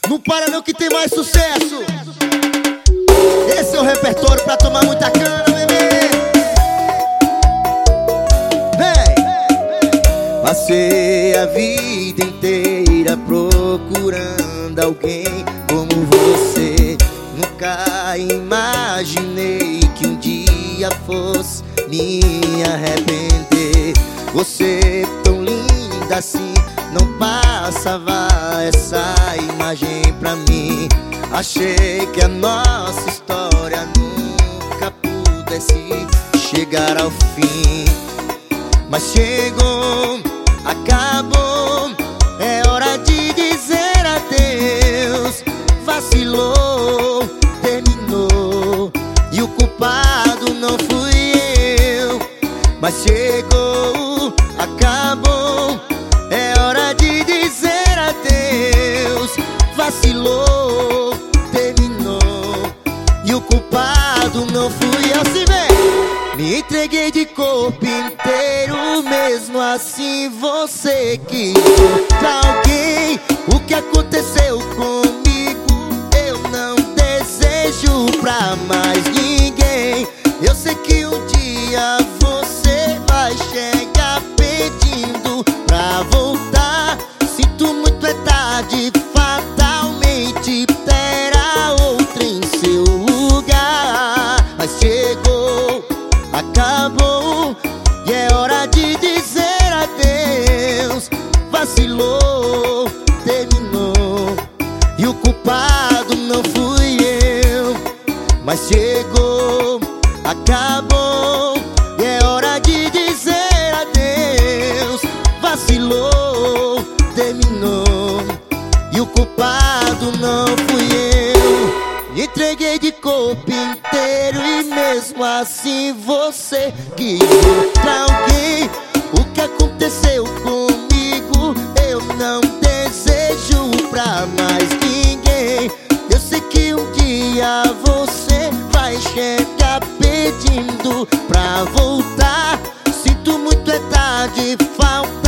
Não para não que tem mais sucesso. Esse é o repertório pra tomar muita cana, bebê. Vem! Passei a vida inteira procurando alguém como você. Nunca imaginei que um dia fosse me arrepender. Você tão linda assim, não passava essa imagem pra mim. Achei que a nossa história nunca pudesse chegar ao fim. Mas chegou, acabou, é hora de dizer adeus. Vacilou, terminou, e o culpado não fui eu. Mas chegou, acabou, é hora de dizer adeus. Vacilou, terminou, e o culpado não fui eu. Se vê, me entreguei de corpo inteiro, mesmo assim você quis pra alguém. O que aconteceu comigo eu não desejo pra mais ninguém. Eu sei que um dia você vai chegar pedindo pra voltar. Sinto muito, é tarde, fatalmente terá outra em seu lugar. Mas chegou, acabou, e é hora de dizer adeus. Vacilou, terminou, e o culpado não fui eu. Mas chegou, acabou, e é hora de dizer adeus. Vacilou, terminou, e o culpado não fui eu. Me entreguei de corpo inteiro e mesmo assim você quis pra alguém. O que aconteceu comigo eu não desejo pra mais ninguém. Eu sei que um dia você vai chegar pedindo pra voltar. Sinto muito, é tarde, falta